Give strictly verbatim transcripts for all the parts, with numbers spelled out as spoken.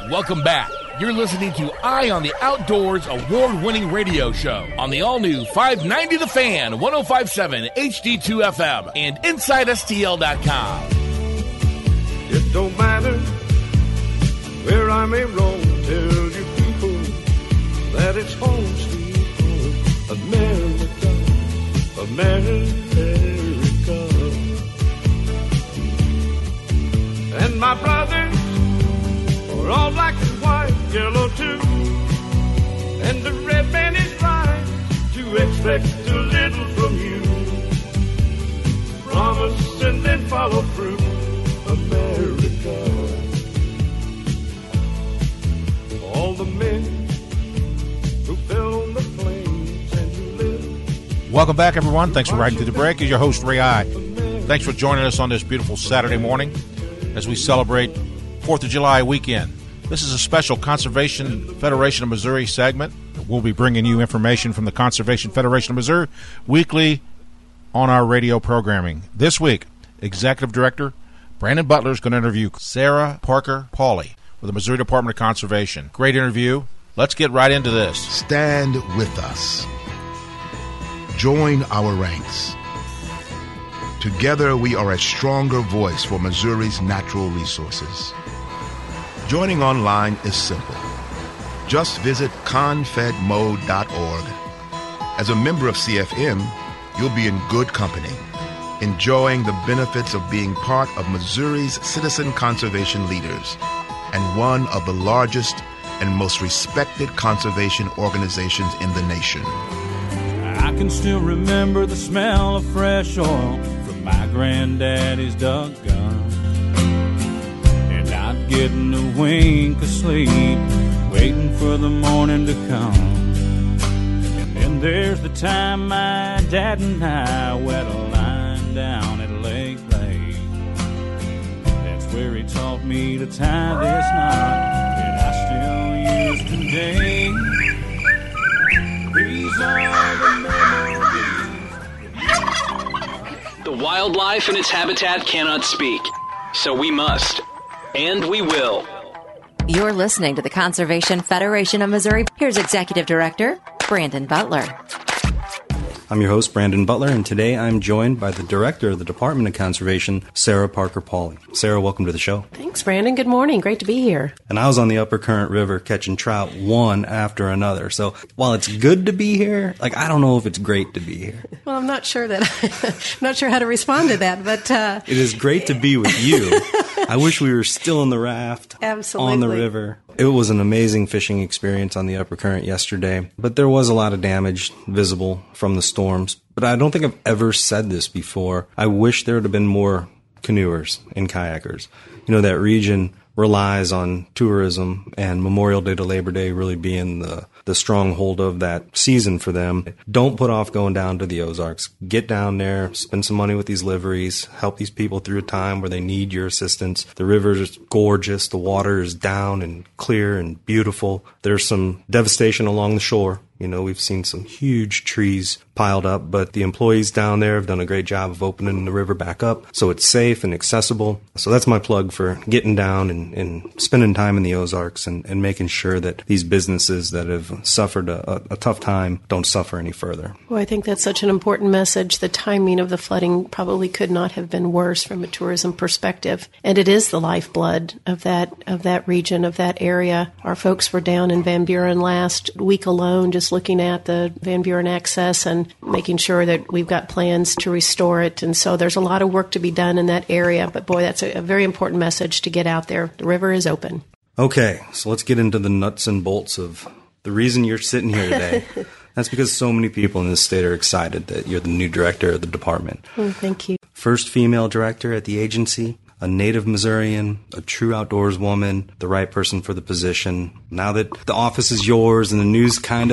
Welcome back. You're listening to Eye on the Outdoors award-winning radio show on the all-new five ninety The Fan, one oh five point seven H D two F M, and Inside S T L dot com. It don't matter where I may roam, tell you people that it's home, sweet home, America, America. And my brothers are all black and white, yellow too, and the red man is right to expect a little from you. Promise and then follow through, America. All the men who fell on the flames and who lived. Welcome back, everyone. Thanks for riding through the break. Is your host, Ray I. Thanks for joining us on this beautiful Saturday morning as we celebrate fourth of July weekend. This is a special Conservation Federation of Missouri segment. We'll be bringing you information from the Conservation Federation of Missouri weekly on our radio programming. This week, Executive Director Brandon Butler is going to interview Sarah Parker Pauley with the Missouri Department of Conservation. Great interview. Let's get right into this. Stand with us. Join our ranks. Together, we are a stronger voice for Missouri's natural resources. Joining online is simple. Just visit confed mode dot org. As a member of C F M, you'll be in good company, enjoying the benefits of being part of Missouri's citizen conservation leaders and one of the largest and most respected conservation organizations in the nation. I can still remember the smell of fresh oil from my granddaddy's duck gun, and not getting a wink of sleep, waiting for the morning to come. And then there's the time my dad and I wet a line down at Lake Lake. That's where he taught me to tie this knot that I still use today. These are the memories. The wildlife and its habitat cannot speak, so we must, and we will. You're listening to the Conservation Federation of Missouri. Here's Executive Director Brandon Butler. I'm your host, Brandon Butler, and today I'm joined by the Director of the Department of Conservation, Sarah Parker Pauley. Sarah, welcome to the show. Thanks, Brandon. Good morning. Great to be here. And I was on the Upper Current River catching trout one after another. So while it's good to be here, like I don't know if it's great to be here. Well, I'm not sure that I'm not sure how to respond to that, but uh... it is great to be with you. I wish we were still in the raft. Absolutely. On the river. It was an amazing fishing experience on the Upper Current yesterday, but there was a lot of damage visible from the storms. But I don't think I've ever said this before. I wish there would have been more canoers and kayakers. You know, that region relies on tourism, and Memorial Day to Labor Day really being the, the stronghold of that season for them. Don't put off going down to the Ozarks. Get down there, spend some money with these liveries, help these people through a time where they need your assistance. The river is gorgeous. The water is down and clear and beautiful. There's some devastation along the shore. You know, we've seen some huge trees piled up, but the employees down there have done a great job of opening the river back up so it's safe and accessible. So that's my plug for getting down and, and spending time in the Ozarks and, and making sure that these businesses that have suffered a, a, a tough time don't suffer any further. Well, I think that's such an important message. The timing of the flooding probably could not have been worse from a tourism perspective, and it is the lifeblood of that of that region, of that area. Our folks were down in Van Buren last week alone, just looking at the Van Buren access and making sure that we've got plans to restore it. And so there's a lot of work to be done in that area. But boy, that's a, a very important message to get out there. The river is open. Okay, so let's get into the nuts and bolts of the reason you're sitting here today. That's because so many people in this state are excited that you're the new director of the department. Oh, thank you. First female director at the agency. A native Missourian, a true outdoors woman, the right person for the position. Now that the office is yours and the news kind of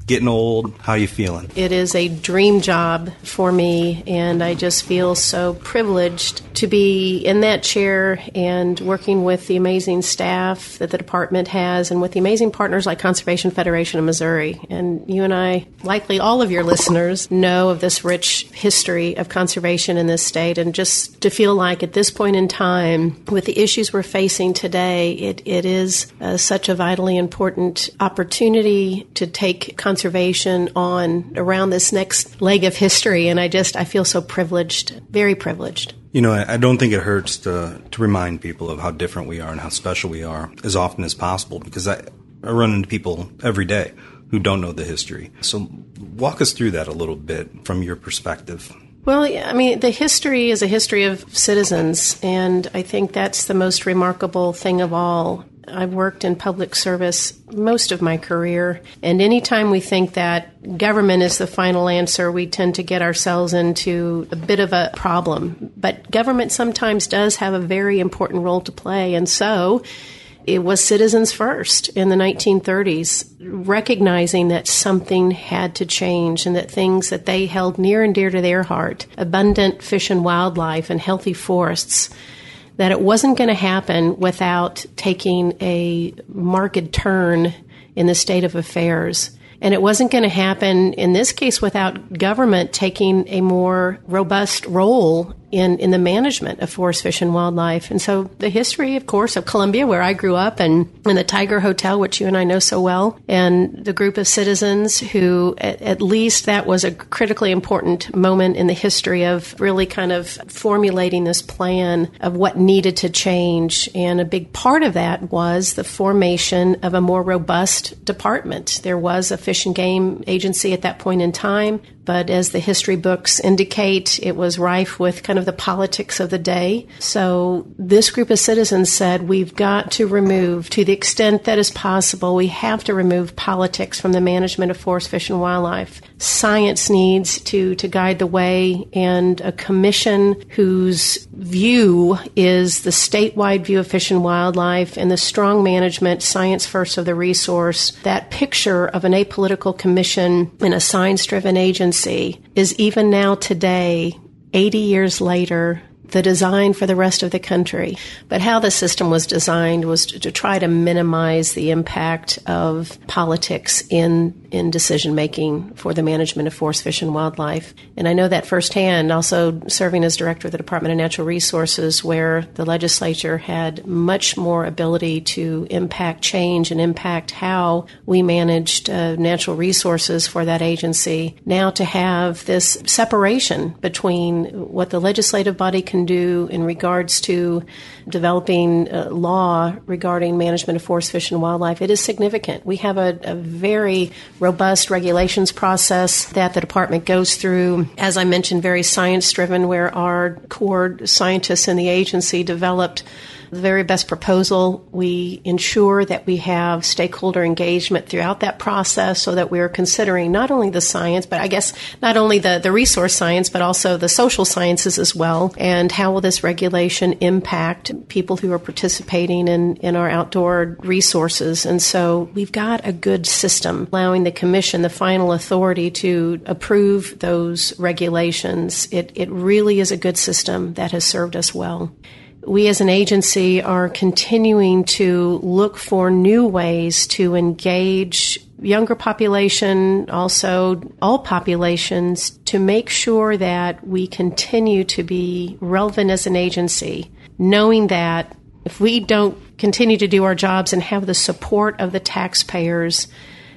getting old. How you feeling? It is a dream job for me, and I just feel so privileged to be in that chair and working with the amazing staff that the department has and with the amazing partners like Conservation Federation of Missouri. And you and I, likely all of your listeners, know of this rich history of conservation in this state. And just to feel like at this point in time, with the issues we're facing today, it, it is uh, such a vitally important opportunity to take conservation on around this next leg of history. And I just, I feel so privileged, very privileged. You know, I don't think it hurts to to remind people of how different we are and how special we are as often as possible, because I, I run into people every day who don't know the history. So walk us through that a little bit from your perspective. Well, I mean, the history is a history of citizens, and I think that's the most remarkable thing of all. I've worked in public service most of my career, and anytime we think that government is the final answer, we tend to get ourselves into a bit of a problem. But government sometimes does have a very important role to play, and so it was citizens first in the nineteen thirties, recognizing that something had to change and that things that they held near and dear to their heart, abundant fish and wildlife and healthy forests, that it wasn't going to happen without taking a marked turn in the state of affairs. And it wasn't going to happen, in this case, without government taking a more robust role in, in the management of forest, fish, and wildlife. And so the history, of course, of Columbia, where I grew up, and, and the Tiger Hotel, which you and I know so well, and the group of citizens who, at, at least that was a critically important moment in the history of really kind of formulating this plan of what needed to change. And a big part of that was the formation of a more robust department. There was a Fish and Game Agency at that point in time, but as the history books indicate, it was rife with kind of the politics of the day. So this group of citizens said, we've got to remove, to the extent that is possible, we have to remove politics from the management of forest, fish, and wildlife. Science needs to, to guide the way, and a commission whose view is the statewide view of fish and wildlife and the strong management, science first of the resource. That picture of an apolitical commission and a science-driven agency is even now today, eighty years later, the design for the rest of the country. But how the system was designed was to, to try to minimize the impact of politics in in decision-making for the management of forest, fish, and wildlife. And I know that firsthand, also serving as director of the Department of Natural Resources, where the legislature had much more ability to impact change and impact how we managed uh, natural resources for that agency. Now to have this separation between what the legislative body can do in regards to developing uh, law regarding management of forest, fish, and wildlife, it is significant. We have a, a very robust regulations process that the department goes through, as I mentioned, very science-driven, where our core scientists in the agency developed the very best proposal. We ensure that we have stakeholder engagement throughout that process so that we're considering not only the science, but I guess not only the, the resource science, but also the social sciences as well. And how will this regulation impact people who are participating in, in our outdoor resources? And so we've got a good system allowing the commission the final authority to approve those regulations. It, it really is a good system that has served us well. We as an agency are continuing to look for new ways to engage younger population, also all populations, to make sure that we continue to be relevant as an agency, knowing that if we don't continue to do our jobs and have the support of the taxpayers,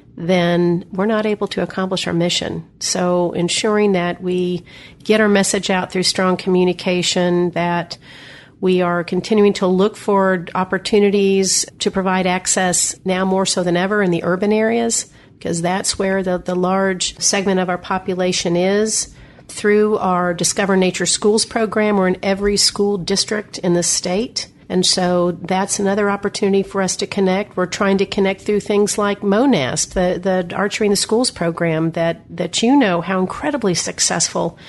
then we're not able to accomplish our mission. So ensuring that we get our message out through strong communication, that we are continuing to look for opportunities to provide access now more so than ever in the urban areas, because that's where the, the large segment of our population is. Through our Discover Nature Schools program, we're in every school district in the state. And so that's another opportunity for us to connect. We're trying to connect through things like MONAST, the, the Archery in the Schools program that, that you know how incredibly successful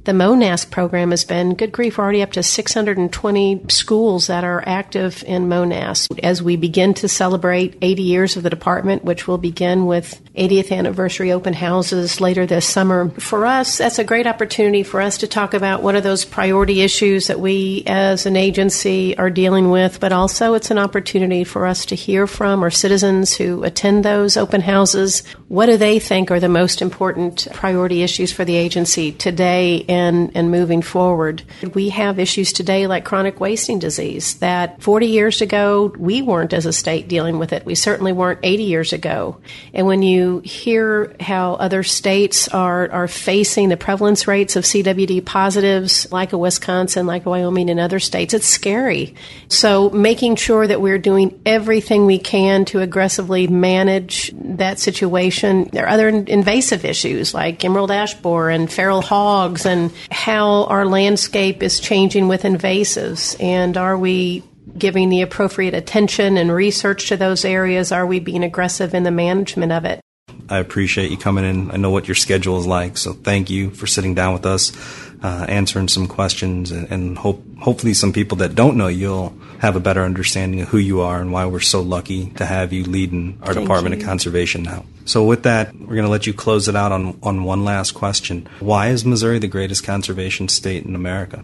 the MONASC program has been. Good grief, we're already up to six hundred twenty schools that are active in MONASC. As we begin to celebrate eighty years of the department, which will begin with eightieth anniversary open houses later this summer, for us, that's a great opportunity for us to talk about what are those priority issues that we as an agency are dealing with, but also it's an opportunity for us to hear from our citizens who attend those open houses. What do they think are the most important priority issues for the agency today and, and moving forward? We have issues today like chronic wasting disease that forty years ago, we weren't as a state dealing with it. We certainly weren't eighty years ago. And when you hear how other states are, are facing the prevalence rates of C W D positives, like a Wisconsin, like Wyoming, and other states, it's scary. So making sure that we're doing everything we can to aggressively manage that situation. There are other invasive issues like emerald ash borer and feral hogs, and how our landscape is changing with invasives. And are we giving the appropriate attention and research to those areas? Are we being aggressive in the management of it? I appreciate you coming in. I know what your schedule is like, so thank you for sitting down with us, uh, answering some questions, and, and hope hopefully some people that don't know you'll have a better understanding of who you are and why we're so lucky to have you leading our Thank Department you. of Conservation now. So with that, we're going to let you close it out on, on one last question. Why is Missouri the greatest conservation state in America?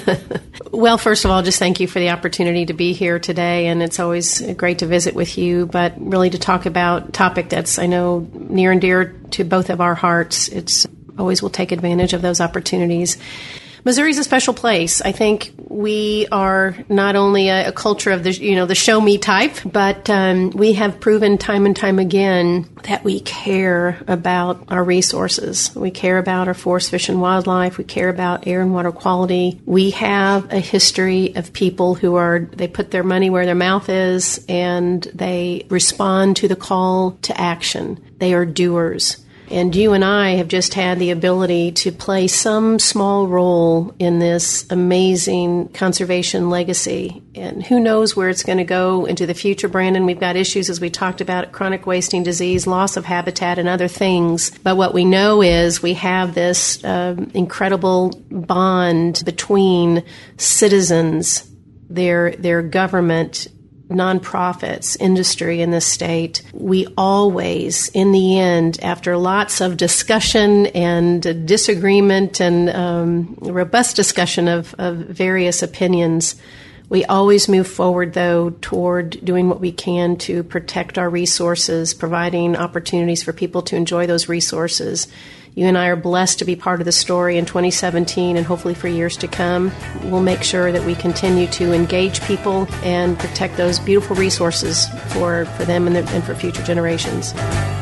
Well, first of all, just thank you for the opportunity to be here today, and it's always great to visit with you, but really to talk about a topic that's, I know, near and dear to both of our hearts. It's always will take advantage of those opportunities. Missouri's a special place. I think we are not only a, a culture of the, you know, the show me type, but um, we have proven time and time again that we care about our resources. We care about our forest, fish, and wildlife. We care about air and water quality. We have a history of people who are, they put their money where their mouth is, and they respond to the call to action. They are doers. And you and I have just had the ability to play some small role in this amazing conservation legacy. And who knows where it's going to go into the future, Brandon. We've got issues, as we talked about, chronic wasting disease, loss of habitat, and other things. But what we know is we have this uh, incredible bond between citizens, their their government, nonprofits, industry in this state. We always, in the end, after lots of discussion and disagreement and um, robust discussion of, of various opinions, we always move forward, though, toward doing what we can to protect our resources, providing opportunities for people to enjoy those resources. You and I are blessed to be part of the story in twenty seventeen, and hopefully for years to come. We'll make sure that we continue to engage people and protect those beautiful resources for, for them and, the, and for future generations.